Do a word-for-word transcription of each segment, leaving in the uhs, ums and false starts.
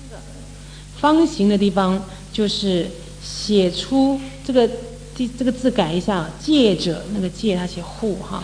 方形的地方就是写出这个这这个字改一下，借着那个借它写户哈。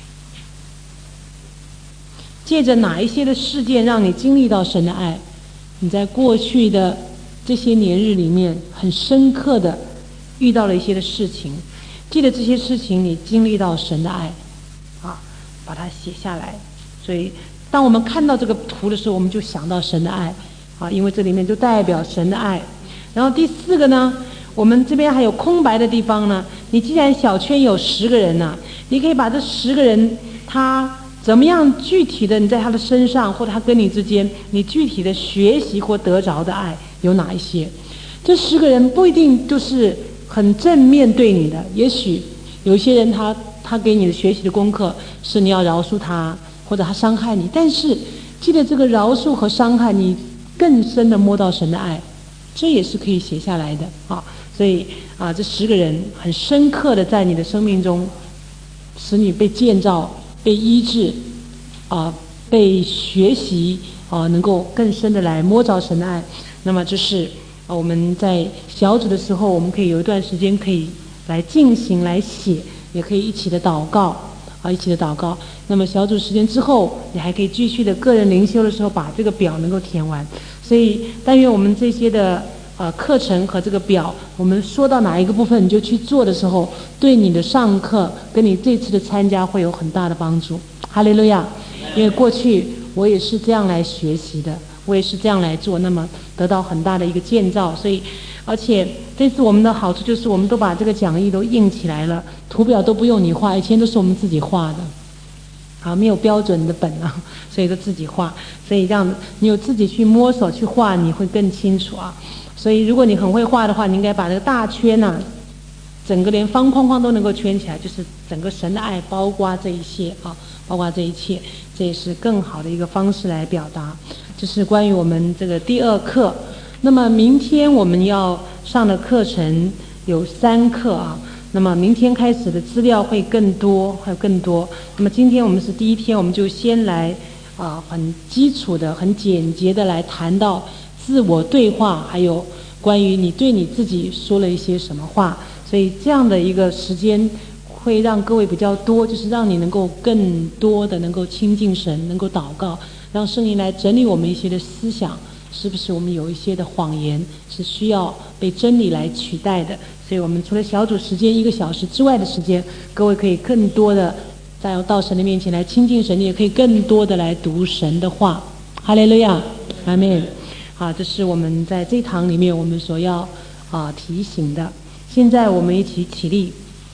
借着哪一些的事件让你经历到神的爱？你在过去的这些年日里面很深刻的遇到了一些的事情，记得这些事情你经历到神的爱啊，把它写下来。所以当我们看到这个图的时候，我们就想到神的爱啊，因为这里面就代表神的爱。然后第四个呢，我们这边还有空白的地方呢，你既然小圈有十个人呢、啊，你可以把这十个人他怎么样具体的你在他的身上或者他跟你之间你具体的学习或得着的爱有哪一些？这十个人不一定就是很正面对你的，也许有一些人他他给你的学习的功课是你要饶恕他，或者他伤害你，但是记得这个饶恕和伤害你更深的摸到神的爱，这也是可以写下来的啊。所以啊，这十个人很深刻的在你的生命中使你被建造、被医治啊，被学习啊，能够更深的来摸着神的爱。那么这是啊，我们在小组的时候，我们可以有一段时间可以来进行来写，也可以一起的祷告啊，一起的祷告。那么小组时间之后，你还可以继续的个人灵修的时候把这个表能够填完。所以但愿我们这些的呃课程和这个表，我们说到哪一个部分你就去做的时候，对你的上课跟你这次的参加会有很大的帮助。哈利路亚！因为过去我也是这样来学习的，我也是这样来做，那么得到很大的一个建造。所以而且这次我们的好处就是我们都把这个讲义都印起来了，图表都不用你画，以前都是我们自己画的啊，没有标准的本啊，所以都自己画。所以这样你有自己去摸索去画，你会更清楚啊。所以如果你很会画的话，你应该把那个大圈啊，整个连方框框都能够圈起来，就是整个神的爱包括这一切啊，包括这一切，这也是更好的一个方式来表达。这是关于我们这个第二课。那么明天我们要上的课程有三课啊，那么明天开始的资料会更多，还有更多。那么今天我们是第一天，我们就先来啊，很基础的、很简洁的来谈到自我对话，还有关于你对你自己说了一些什么话。所以这样的一个时间会让各位比较多，就是让你能够更多的能够亲近神，能够祷告，让圣灵来整理我们一些的思想，是不是我们有一些的谎言是需要被真理来取代的。所以我们除了小组时间一个小时之外的时间，各位可以更多的在到神的面前来亲近神，也可以更多的来读神的话。哈利路亚，阿们。好，这是我们在这一堂里面我们所要啊提醒的。现在我们一起起立，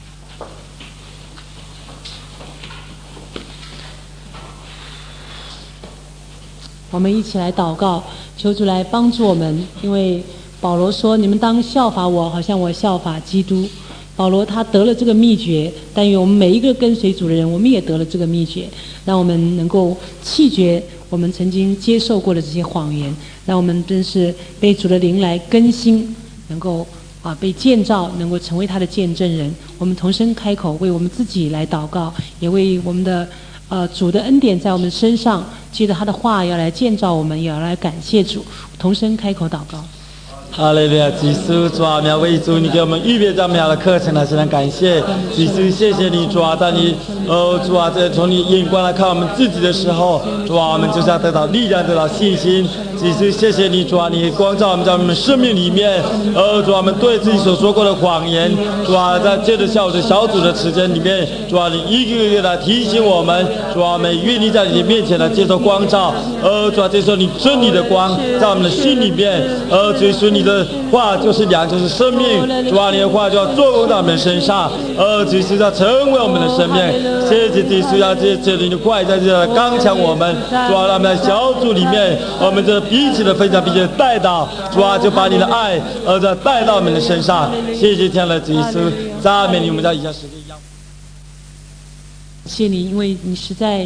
我们一起来祷告，求主来帮助我们。因为保罗说，你们当效法我，好像我效法基督。保罗他得了这个秘诀，但愿我们每一个跟随主的人，我们也得了这个秘诀，让我们能够弃绝我们曾经接受过的这些谎言，让我们真是被主的灵来更新，能够啊被建造，能够成为他的见证人。我们同声开口为我们自己来祷告，也为我们的呃主的恩典在我们身上，借着他的话要来建造我们，也要来感谢主。同声开口祷告。 哈利路亚，基督主啊，我们要为主你给我们预备这么样的课程，还是很感谢基督，谢谢你主啊！当你哦主啊，在从你眼光来看我们自己的时候，主啊，我们就是要得到力量，得到信心。基督，谢谢你主啊，你光照我们在我们生命里面，哦主啊，我们对自己所说过的谎言，主啊，在接着下午的小组的时间里面，主啊，你一个一个的提醒我们，主啊，我们愿意在你面前来接受光照，哦主啊，这时候你真理的光在我们的心里面，哦主耶稣你。你的话就是粮，就是生命。主啊，你的话就要作用到我们身上，而只是要成为我们的生命。谢谢主，需要这这里的话在这刚强我们。主啊，让我们在小组里面，我们这彼此的分享，并且带到主啊，就把你的爱，而在带到我们的身上。谢谢天的主耶稣，赞美你，我们在以下时间一样。 谢你，因为你实在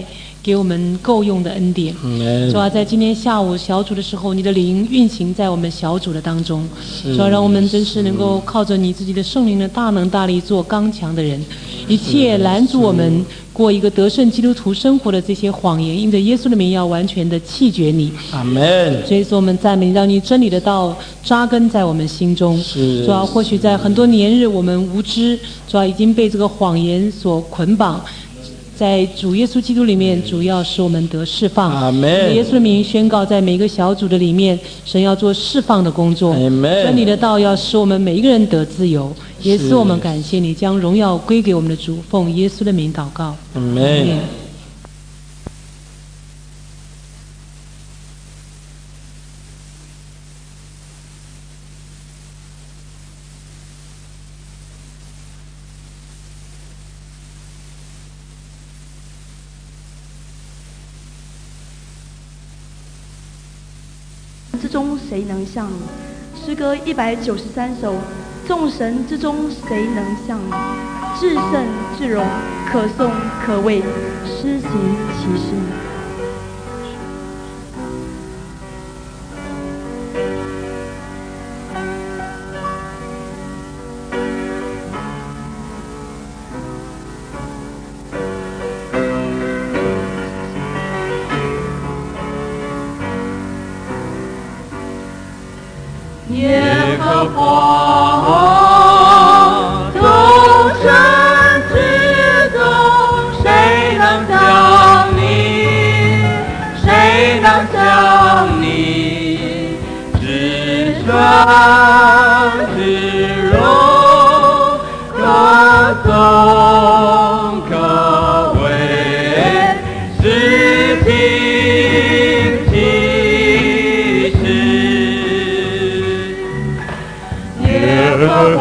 给我们够用的恩典。主啊，在今天下午小组的时候，你的灵运行在我们小组的当中，主啊，让我们真是能够靠着你自己的圣灵的大能大力做刚强的人，一切拦阻我们过一个得胜基督徒生活的这些谎言，因着耶稣的名要完全的弃绝你。 阿门。 所以说我们赞美，让你真理的道扎根在我们心中。主啊，或许在很多年日我们无知，主啊，已经被这个谎言所捆绑，在主耶稣基督里面，主要使我们得释放。 阿门。 耶稣的名宣告，在每个小组的里面，神要做释放的工作。 阿门。 真理的道要使我们每一个人得自由。耶稣，我们感谢你，将荣耀归给我们的主，奉耶稣的名祷告。 阿门。 之中谁能像你？诗歌一百九十三首，众神之中谁能像你？至圣至荣，可颂可畏，施行其事。 耶和华，众神之中，谁能像你？谁能像你？至圣至荣，可颂可畏，施行其事。耶和华，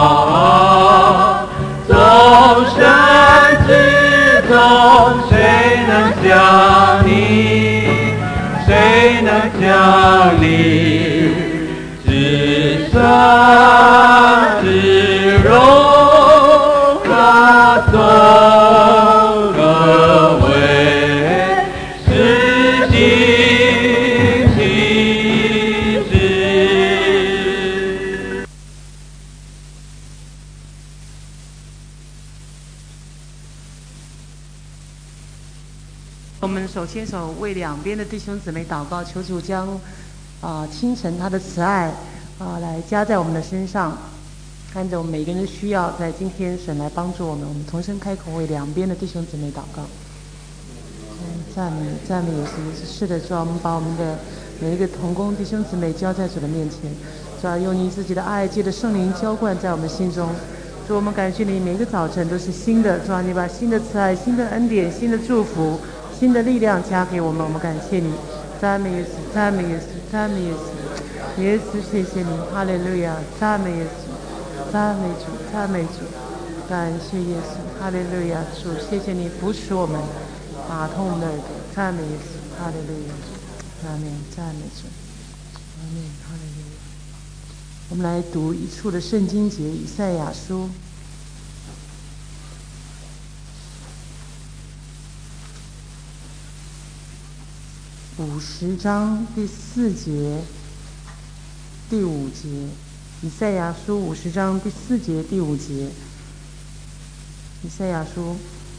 众神之中，谁能像你？谁能像你？至圣至荣，可颂可畏，施行其事。 我们手牵手为两边的弟兄姊妹祷告，求主将啊、呃、清晨他的慈爱啊、呃、来加在我们的身上，按照我们每个人的需要，在今天神来帮助我们。我们同声开口为两边的弟兄姊妹祷告。嗯，赞美赞美耶稣，是的，主啊，我们把我们的每一个同工弟兄姊妹交在主的面前，主啊，用你自己的爱，借着圣灵浇灌在我们心中。主，我们感谢你，每一个早晨都是新的，主啊，你把新的慈爱、新的恩典、新的祝福、新的力量加给我们，我们感谢你，赞美耶稣，赞美耶稣，赞美耶稣，耶稣，谢谢你，哈利路亚，赞美耶稣，赞美主，赞美主，感谢耶稣，哈利路亚，主，谢谢你扶持我们，打通我们的耳朵，赞美耶稣，哈利路亚，阿门，赞美主，阿门，哈利路亚。我们来读一处的圣经节，以赛亚书五十章第四节、第五节。以赛亚书五十章第四节、第五节。以赛亚书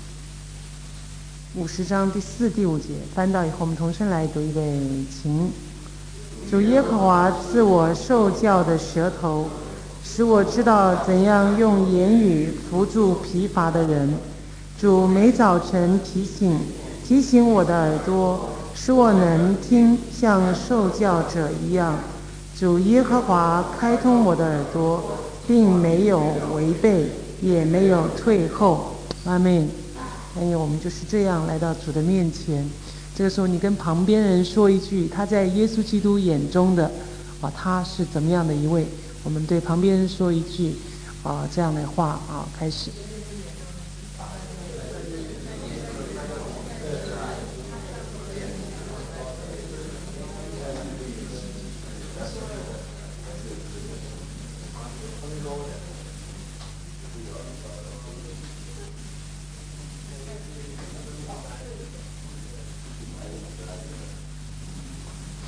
五十章第四、第五节，翻到以后，我们同声来读一备，请。主耶和华赐我受教的舌头，使我知道怎样用言语扶助疲乏的人。主每早晨提醒提醒我的耳朵，使我能听，像受教者一样。主耶和华开通我的耳朵，并没有违背，也没有退后。阿们。还有，我们就是这样来到主的面前。这个时候，你跟旁边人说一句，他在耶稣基督眼中的啊，他是怎么样的一位？我们对旁边人说一句啊这样的话啊，开始。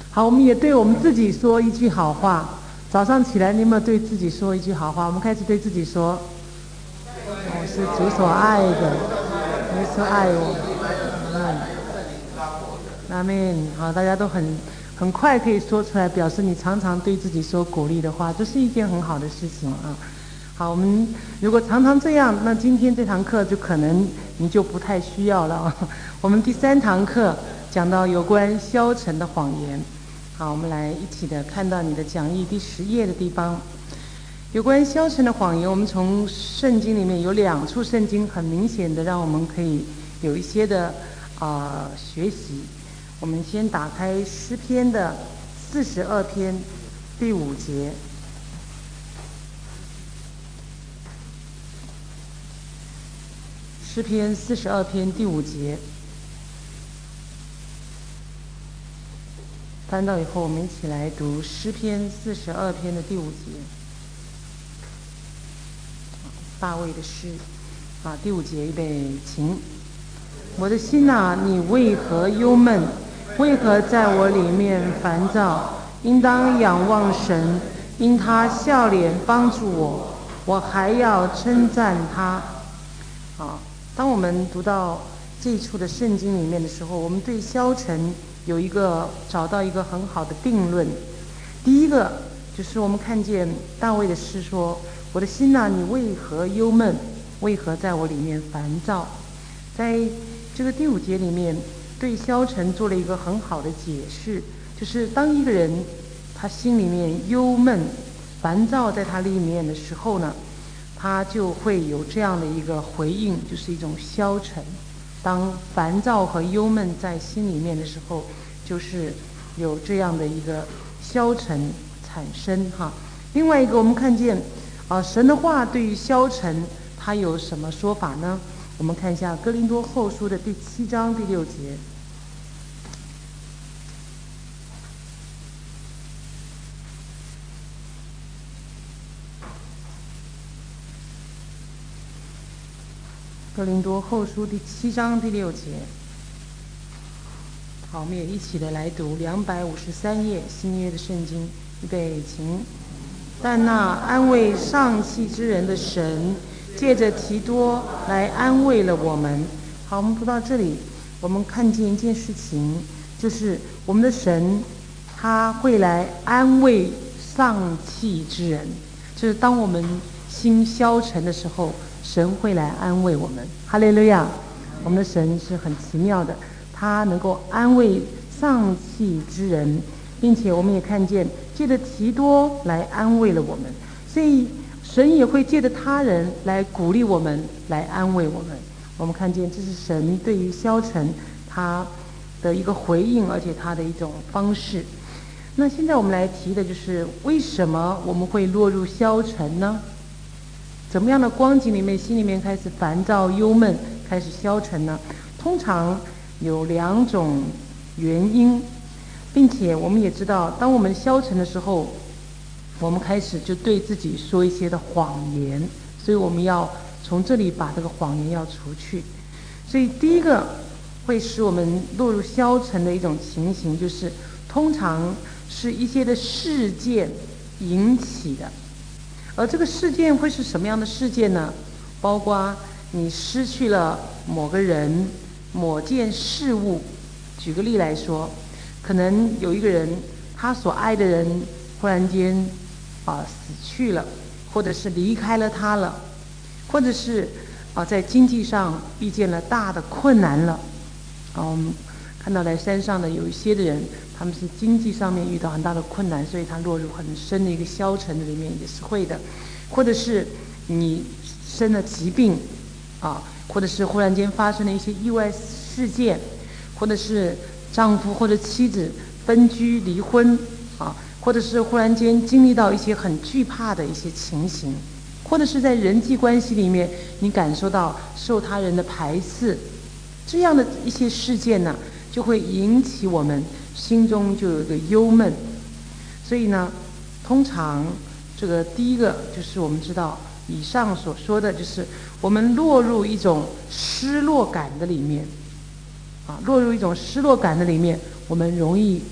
好，我们也对我们自己说一句好话。早上起来，你有没有对自己说一句好话？我们开始对自己说：我是主所爱的，耶稣爱我。嗯，阿们。好，大家都很很快可以说出来，表示你常常对自己说鼓励的话，这是一件很好的事情啊。好，我们如果常常这样，那今天这堂课就可能你就不太需要了啊。我们第三堂课讲到有关消沉的谎言。好，我们来一起的看到你的讲义第十页的地方，有关消沉的谎言。我们从圣经里面有两处圣经很明显的让我们可以有一些的啊、呃、学习。我们先打开诗篇的四十二篇第五节。诗篇四十二篇第五节，翻到以后，我们一起来读诗篇四十二篇的第五节。大卫的诗，啊，第五节预备，请。我的心哪，你为何忧闷？为何在我里面烦躁？应当仰望神，因他笑脸帮助我，我还要称赞他。啊，当我们读到这一处的圣经里面的时候，我们对消沉有一个找到一个很好的定论。第一个就是我们看见大卫的诗说：我的心哪，你为何忧闷？为何在我里面烦躁？在这个第五节里面对消沉做了一个很好的解释，就是当一个人他心里面忧闷烦躁在他里面的时候呢，他就会有这样的一个回应，就是一种消沉。当烦躁和忧闷在心里面的时候，就是有这样的一个消沉产生哈。另外一个，我们看见啊、呃，神的话对于消沉，它有什么说法呢？我们看一下哥林多后书的第七章第六节。哥林多后书第七章第六节。好，我们也一起的来读两百五十三页新约的圣经，预备，请。但那安慰丧气之人的神，借着提多来安慰了我们。好，我们读到这里，我们看见一件事情，就是我们的神他会来安慰丧气之人，就是当我们心消沉的时候，神会来安慰我们。哈利路亚！我们的神是很奇妙的，他能够安慰丧气之人，并且我们也看见借着提多来安慰了我们，所以神也会借着他人来鼓励我们，来安慰我们。我们看见这是神对于消沉他的一个回应，而且他的一种方式。那现在我们来提的就是为什么我们会落入消沉呢？怎么样的光景里面心里面开始烦躁忧闷，开始消沉呢？通常有两种原因，并且我们也知道，当我们消沉的时候，我们开始就对自己说一些的谎言，所以我们要从这里把这个谎言要除去。所以第一个会使我们落入消沉的一种情形，就是通常是一些的事件引起的。而这个事件会是什么样的事件呢？包括你失去了某个人、某件事物。举个例来说，可能有一个人，他所爱的人忽然间啊死去了，或者是离开了他了，或者是啊在经济上遇见了大的困难了。啊，我们看到来山上的有一些的人，他们是经济上面遇到很大的困难，所以他落入很深的一个消沉的里面，也是会的。或者是你生了疾病啊，或者是忽然间发生了一些意外事件，或者是丈夫或者妻子分居离婚啊，或者是忽然间经历到一些很惧怕的一些情形，或者是在人际关系里面你感受到受他人的排斥，这样的一些事件呢，就会引起我们心中就有一个忧闷。所以呢，通常这个第一个就是我们知道以上所说的，就是我们落入一种失落感的里面啊，落入一种失落感的里面，我们容易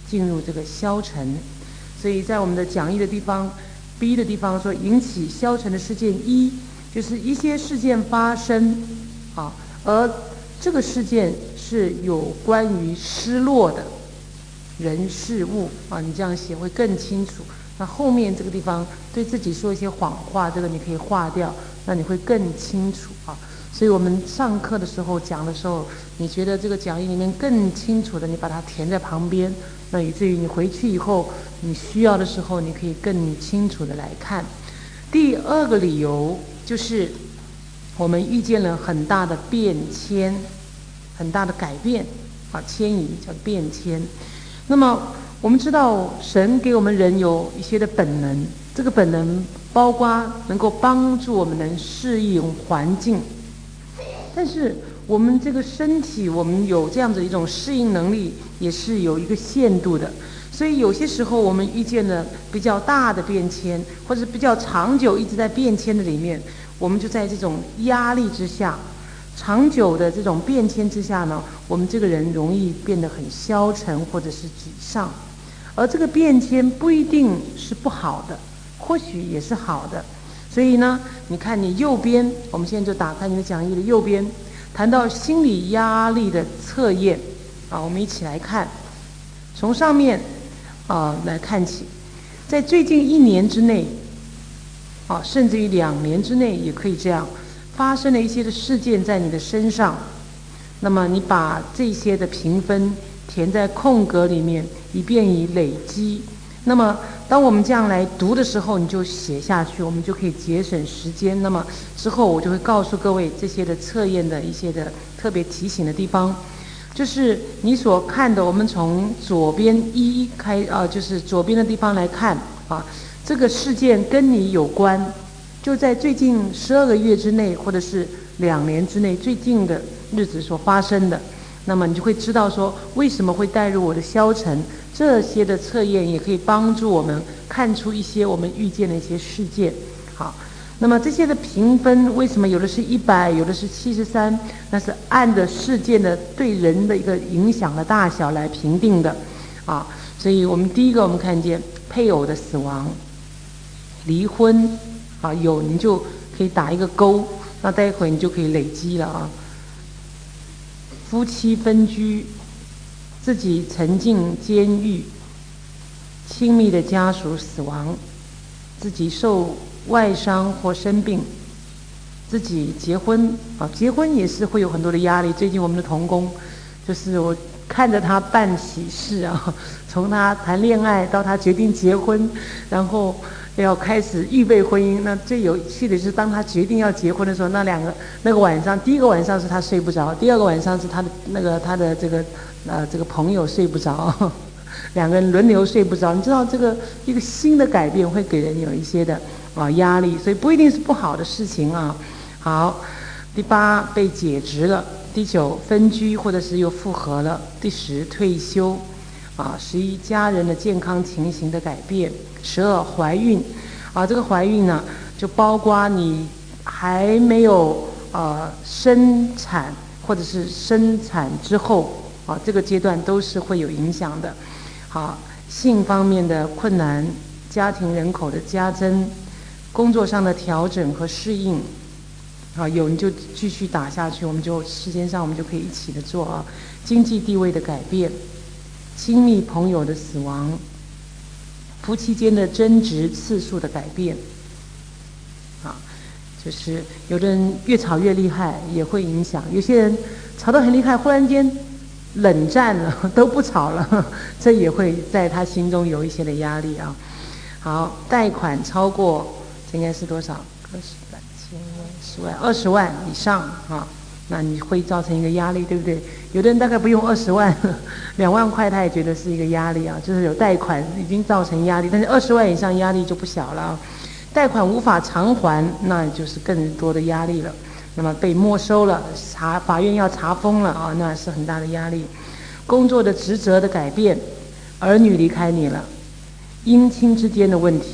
进入这个消沉。所以在我们的讲义的地方 B 的地方说，引起消沉的事件一，就是一些事件发生啊，而这个事件是有关于失落的人事物啊，你这样写会更清楚。那后面这个地方对自己说一些谎话，这个你可以划掉，那你会更清楚啊。所以我们上课的时候讲的时候，你觉得这个讲义里面更清楚的，你把它填在旁边，那以至于你回去以后你需要的时候，你可以更清楚的来看。第二个理由就是我们遇见了很大的变迁，很大的改变啊，迁移叫变迁。那么我们知道神给我们人有一些的本能，这个本能包括能够帮助我们能适应环境，但是我们这个身体，我们有这样子一种适应能力也是有一个限度的。所以有些时候我们遇见了比较大的变迁，或者比较长久一直在变迁的里面，我们就在这种压力之下，长久的这种变迁之下呢，我们这个人容易变得很消沉或者是沮丧。而这个变迁不一定是不好的，或许也是好的。所以呢，你看你右边，我们现在就打开你的讲义的右边，谈到心理压力的测验啊，我们一起来看，从上面啊来看起，在最近一年之内啊，甚至于两年之内也可以这样，发生了一些的事件在你的身上，那么你把这些的评分填在空格里面，以便于累积。那么当我们这样来读的时候，你就写下去，我们就可以节省时间。那么之后我就会告诉各位这些的测验的一些的特别提醒的地方，就是你所看的，我们从左边一开啊，就是左边的地方来看啊，这个事件跟你有关，就在最近十二个月之内，或者是两年之内最近的日子所发生的，那么你就会知道说为什么会带入我的消沉。这些的测验也可以帮助我们看出一些我们遇见的一些事件。好，那么这些的评分为什么有的是一百，有的是七十三？那是按着事件的对人的一个影响的大小来评定的啊。所以我们第一个我们看见配偶的死亡、离婚啊，有你就可以打一个勾，那待会你就可以累积了啊。夫妻分居，自己沉进监狱，亲密的家属死亡，自己受外伤或生病，自己结婚啊，结婚也是会有很多的压力。最近我们的同工，就是我看着他办喜事啊，从他谈恋爱到他决定结婚，然后要开始预备婚姻。那最有趣的是，当他决定要结婚的时候，那两个那个晚上，第一个晚上是他睡不着，第二个晚上是他的那个他的这个呃这个朋友睡不着，两个人轮流睡不着。你知道这个一个新的改变会给人有一些的啊压力，所以不一定是不好的事情啊。好，第八被解职了，第九分居或者是又复合了，第十退休，啊，十一家人的健康情形的改变，十二怀孕，啊，这个怀孕呢就包括你还没有呃生产或者是生产之后啊，这个阶段都是会有影响的。好，性方面的困难，家庭人口的加增，工作上的调整和适应。啊，有你就继续打下去，我们就时间上我们就可以一起的做啊。经济地位的改变，亲密朋友的死亡，夫妻间的争执次数的改变，啊，就是有的人越吵越厉害也会影响，有些人吵得很厉害，忽然间冷战了，都不吵了，这也会在他心中有一些的压力啊。好，贷款超过，这应该是多少？二十万、千万、十万、二十万以上啊，那你会造成一个压力，对不对？有的人大概不用二十万，两万块他也觉得是一个压力啊，就是有贷款已经造成压力，但是二十万以上压力就不小了啊。贷款无法偿还，那就是更多的压力了。那么被没收了，查法院要查封了啊，那是很大的压力。工作的职责的改变，儿女离开你了，姻亲之间的问题。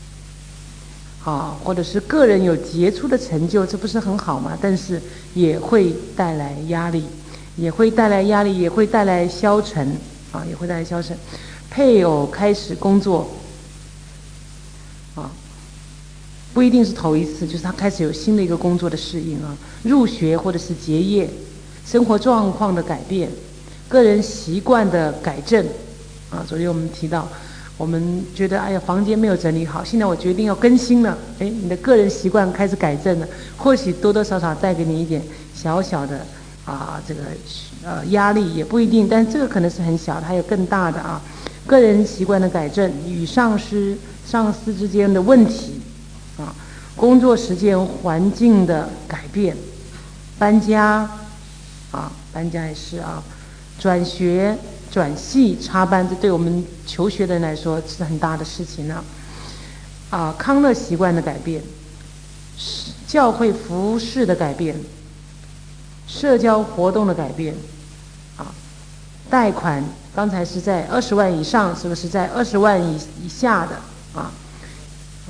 啊，或者是个人有杰出的成就，这不是很好吗？但是也会带来压力，也会带来压力，也会带来消沉，啊，也会带来消沉。 配偶开始工作，啊，不一定是头一次，就是他开始有新的一个工作的适应啊，入学或者是结业，生活状况的改变，个人习惯的改正，啊，昨天我们提到，我们觉得哎呀房间没有整理好，现在我决定要更新了，哎，你的个人习惯开始改正了，或许多多少少带给你一点小小的啊这个呃压力也不一定，但这个可能是很小的，还有更大的啊，个人习惯的改正，与上司上司之间的问题啊，工作时间环境的改变，搬家啊，搬家也是啊，转学转系插班，这对我们求学的人来说是很大的事情呢。啊，康乐习惯的改变，教会服饰的改变，社交活动的改变，啊，贷款刚才是在二十万以上，是不是在二十万以以下的啊？啊，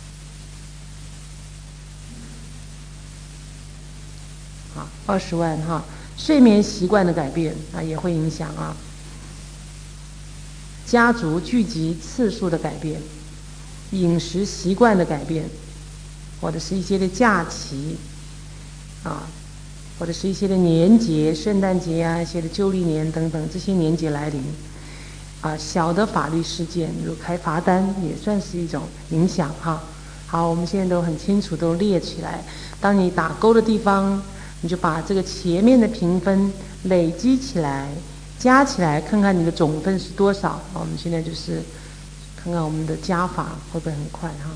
好，二十万哈，睡眠习惯的改变啊也会影响啊。家族聚集次数的改变，饮食习惯的改变，或者是一些的假期啊，或者是一些的年节，圣诞节啊，一些的旧历年等等，这些年节来临啊，小的法律事件，如开罚单也算是一种影响哈。好，我们现在都很清楚，都列起来。当你打勾的地方，你就把这个前面的评分累积起来，加起来，看看你的总分是多少。我们现在就是看看我们的加法会不会很快哈。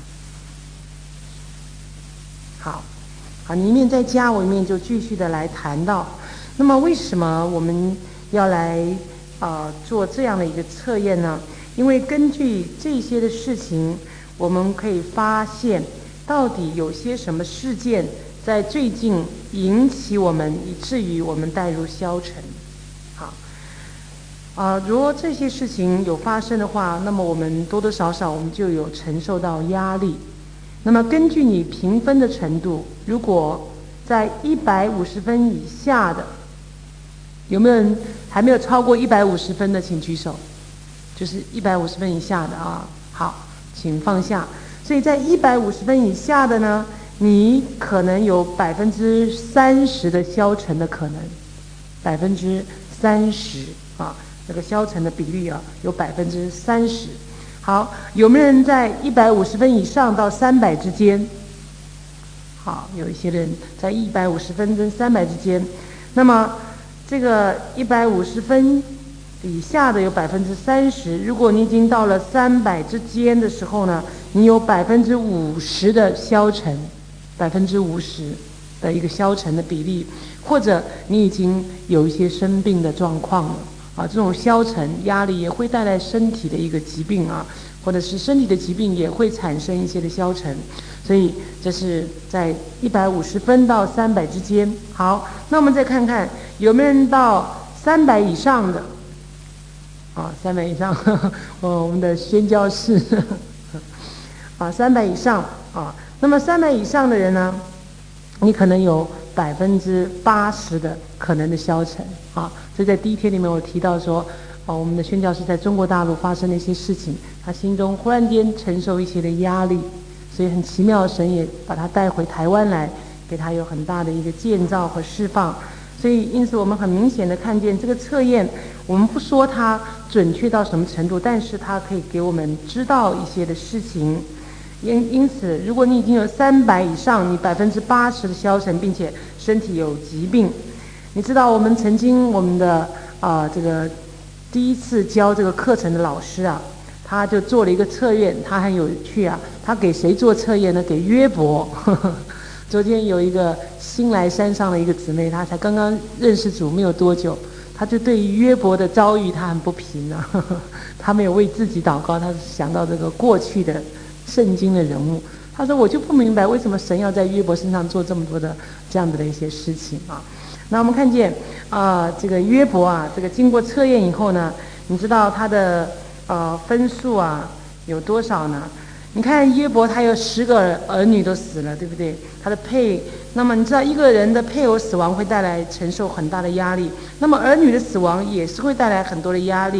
好，好，你一面再加，我一面就继续的来谈到。那么为什么我们要来呃做这样的一个测验呢？因为根据这些的事情，我们可以发现到底有些什么事件在最近引起我们，以至于我们带入消沉。好。啊、呃，如果这些事情有发生的话，那么我们多多少少我们就有承受到压力。那么根据你评分的程度，如果在一百五十分以下的，有没有人还没有超过一百五十分的，请举手。就是一百五十分以下的啊，好，请放下。所以在一百五十分以下的呢，你可能有百分之三十的消沉的可能，百分之三十啊。这个消沉的比例啊，有百分之三十。好，有没有人在一百五十分以上到三百之间？好，有一些人在一百五十分跟三百之间。那么这个一百五十分以下的有百分之三十。如果你已经到了三百之间的时候呢，你有百分之五十的消沉，百分之五十的一个消沉的比例，或者你已经有一些生病的状况了。啊，这种消沉压力也会带来身体的一个疾病啊，或者是身体的疾病也会产生一些的消沉，所以这是在一百五十分到三百之间。好，那我们再看看有没有人到三百以上的啊，三百以上，呵呵哦，我们的宣教士啊，三百以上啊，那么三百以上的人呢，你可能有百分之八十的可能的消沉啊。所以在第一天里面我提到说，哦，我们的宣教士在中国大陆发生了一些事情，他心中忽然间承受一些的压力，所以很奇妙，神也把他带回台湾来，给他有很大的一个建造和释放。所以因此我们很明显的看见这个测验，我们不说它准确到什么程度，但是它可以给我们知道一些的事情。因因此如果你已经有三百以上，你百分之八十的消沉，并且身体有疾病。你知道我们曾经我们的啊、呃、这个第一次教这个课程的老师啊，他就做了一个测验，他很有趣啊。他给谁做测验呢？给约伯。呵呵，昨天有一个新来山上的一个姊妹，她才刚刚认识主没有多久，她就对于约伯的遭遇她很不平啊。呵呵，她没有为自己祷告，她想到这个过去的圣经的人物。她说我就不明白为什么神要在约伯身上做这么多的这样子的一些事情啊。那我们看见啊、呃，这个约伯啊，这个经过测验以后呢，你知道他的呃分数啊有多少呢？你看约伯他有十个儿女都死了，对不对？他的配，那么你知道一个人的配偶死亡会带来承受很大的压力，那么儿女的死亡也是会带来很多的压力。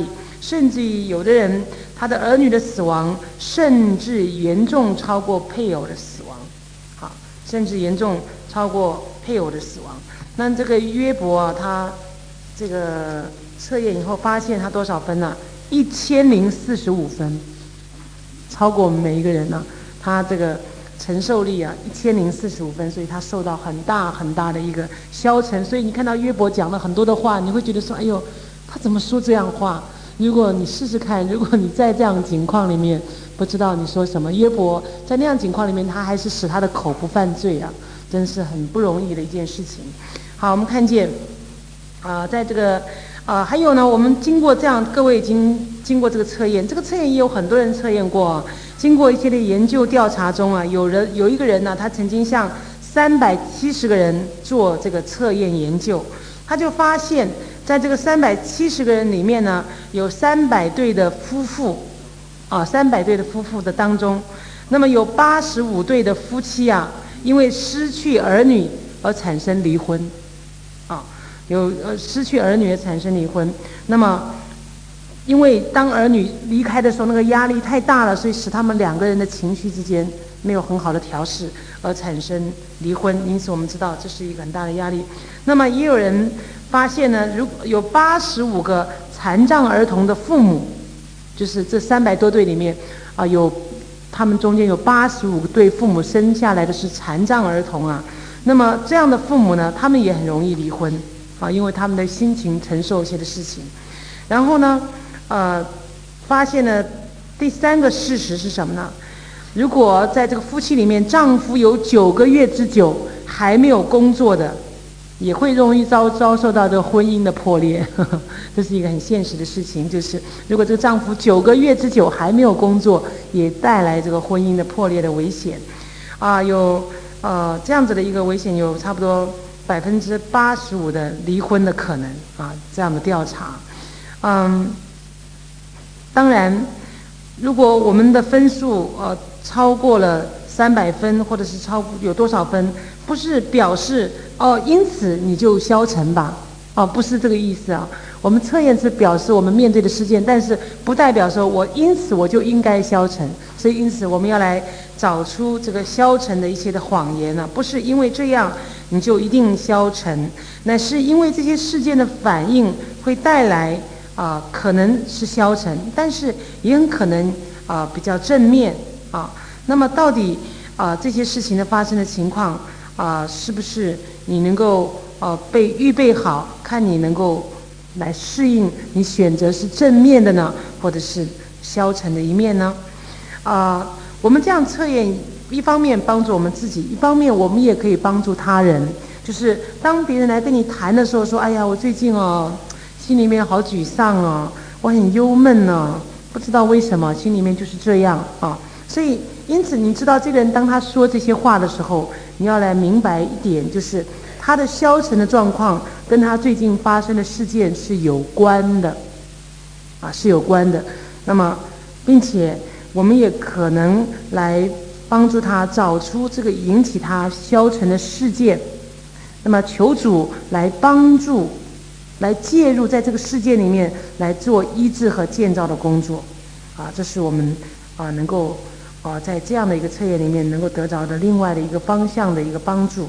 甚至于有的人他的儿女的死亡，甚至严重超过配偶的死亡，好，甚至严重超过配偶的死亡。那这个约伯啊，他这个测验以后发现他多少分呢、啊？一千零四十五分，超过我们每一个人呢、啊。他这个承受力啊，一千零四十五分，所以他受到很大很大的一个消沉。所以你看到约伯讲了很多的话，你会觉得说，哎呦，他怎么说这样话？如果你试试看，如果你在这样情况里面，不知道你说什么。约伯在那样情况里面，他还是使他的口不犯罪啊，真是很不容易的一件事情。好，我们看见，啊、呃，在这个，啊、呃，还有呢，我们经过这样，各位已经经过这个测验，这个测验也有很多人测验过、啊。经过一些的研究调查中啊，有人有一个人呢，他曾经向三百七十个人做这个测验研究，他就发现，在这个三百七十个人里面呢，有三百对的夫妇，啊，三百对的夫妇的当中，那么有八十五对的夫妻啊，因为失去儿女而产生离婚，啊，有呃失去儿女而产生离婚，那么。因为当儿女离开的时候，那个压力太大了，所以使他们两个人的情绪之间没有很好的调试，而产生离婚。因此，我们知道这是一个很大的压力。那么，也有人发现呢，如果有八十五个残障儿童的父母，就是这三百多对里面啊，有他们中间有八十五对父母生下来的是残障儿童啊。那么这样的父母呢，他们也很容易离婚啊，因为他们的心情承受一些的事情。然后呢？呃，发现呢，第三个事实是什么呢？如果在这个夫妻里面，丈夫有九个月之久还没有工作的，也会容易遭遭受到这个婚姻的破裂。呵呵，这是一个很现实的事情，就是如果这个丈夫九个月之久还没有工作，也带来这个婚姻的破裂的危险。啊，有呃这样子的一个危险，有差不多百分之八十五的离婚的可能啊，这样的调查，嗯。当然，如果我们的分数呃超过了三百分，或者是超有多少分，不是表示哦，因此你就消沉吧，哦，不是这个意思啊。我们测验是表示我们面对的事件，但是不代表说我因此我就应该消沉。所以因此我们要来找出这个消沉的一些的谎言呢，不是因为这样你就一定消沉，乃是因为这些事件的反应会带来。啊、呃，可能是消沉，但是也很可能啊、呃、比较正面啊。那么到底啊、呃、这些事情的发生的情况啊、呃，是不是你能够呃被预备好？看你能够来适应，你选择是正面的呢，或者是消沉的一面呢？啊、呃，我们这样测验，一方面帮助我们自己，一方面我们也可以帮助他人。就是当别人来跟你谈的时候，说：“哎呀，我最近哦。”心里面好沮丧哦，我很忧闷呢、哦，不知道为什么，心里面就是这样啊。所以，因此你知道，这个人当他说这些话的时候，你要来明白一点，就是他的消沉的状况跟他最近发生的事件是有关的，啊，是有关的。那么，并且我们也可能来帮助他找出这个引起他消沉的事件，那么求主来帮助。来介入在这个事件里面来做医治和建造的工作，啊，这是我们啊能够啊在这样的一个测验里面能够得着的另外的一个方向的一个帮助。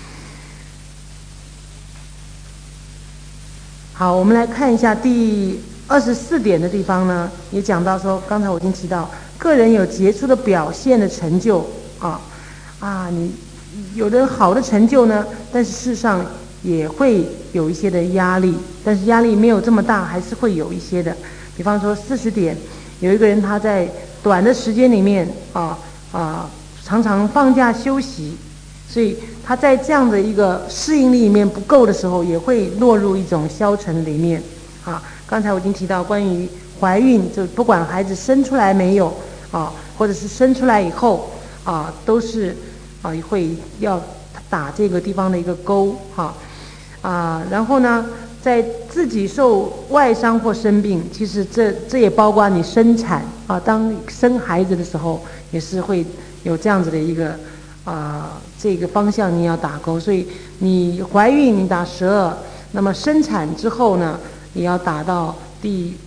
好，我们来看一下第二十四点的地方呢，也讲到说，刚才我已经提到，个人有杰出的表现的成就啊啊，你有的好的成就呢，但是事实上。也会有一些的压力，但是压力没有这么大，还是会有一些的。比方说四十点，有一个人他在短的时间里面啊啊常常放假休息，所以他在这样的一个适应力里面不够的时候，也会落入一种消沉里面啊。刚才我已经提到关于怀孕，就不管孩子生出来没有啊，或者是生出来以后啊，都是啊会要打这个地方的一个勾哈。啊啊，然后呢，在自己受外伤或生病，其实这这也包括你生产啊，当生孩子的时候，也是会有这样子的一个啊这个方向你要打勾。所以你怀孕你打十二，那么生产之后呢，也要打到第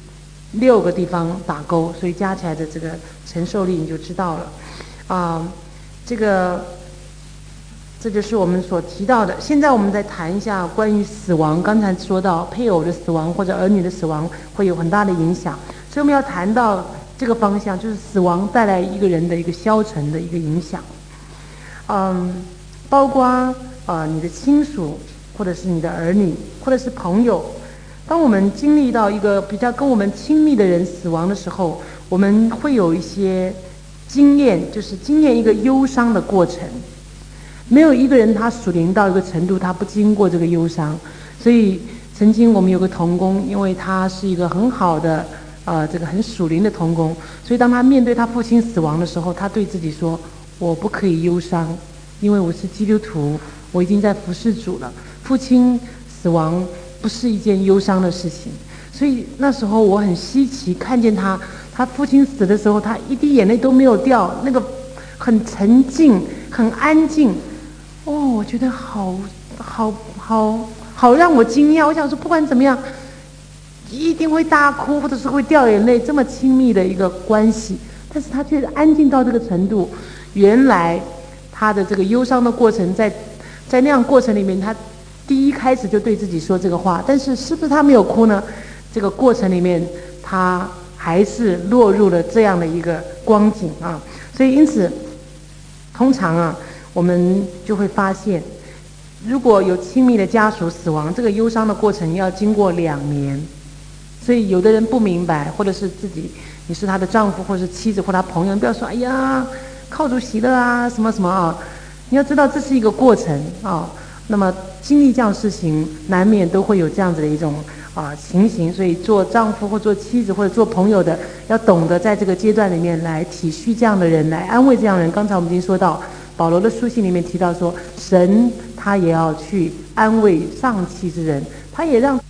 六个地方打勾，所以加起来的这个承受力你就知道了。啊，这个这就是我们所提到的。现在我们再谈一下关于死亡。刚才说到配偶的死亡或者儿女的死亡会有很大的影响，所以我们要谈到这个方向，就是死亡带来一个人的一个消沉的一个影响。嗯，包括啊、呃、你的亲属，或者是你的儿女，或者是朋友。当我们经历到一个比较跟我们亲密的人死亡的时候，我们会有一些经验，就是经验一个忧伤的过程。没有一个人他属灵到一个程度，他不经过这个忧伤。所以曾经我们有个同工，因为他是一个很好的呃这个很属灵的同工，所以当他面对他父亲死亡的时候，他对自己说：我不可以忧伤，因为我是基督徒，我已经在服侍主了。父亲死亡不是一件忧伤的事情。所以那时候我很稀奇，看见他他父亲死的时候，他一滴眼泪都没有掉，那个很沉静很安静。哦，我觉得好好好好让我惊讶。我想说不管怎么样一定会大哭或者是会掉眼泪，这么亲密的一个关系，但是他却安静到这个程度。原来他的这个忧伤的过程，在在那样过程里面，他第一开始就对自己说这个话，但是是不是他没有哭呢？这个过程里面他还是落入了这样的一个光景啊。所以因此通常啊我们就会发现，如果有亲密的家属死亡，这个忧伤的过程要经过两年。所以有的人不明白，或者是自己你是他的丈夫或者是妻子或他朋友，你不要说哎呀靠主喜乐啊什么什么啊，你要知道这是一个过程啊。那么经历这样的事情，难免都会有这样子的一种啊情形。所以做丈夫或做妻子或者做朋友的，要懂得在这个阶段里面来体恤这样的人，来安慰这样的人。刚才我们已经说到保罗的书信里面提到说，神他也要去安慰丧气之人，他也让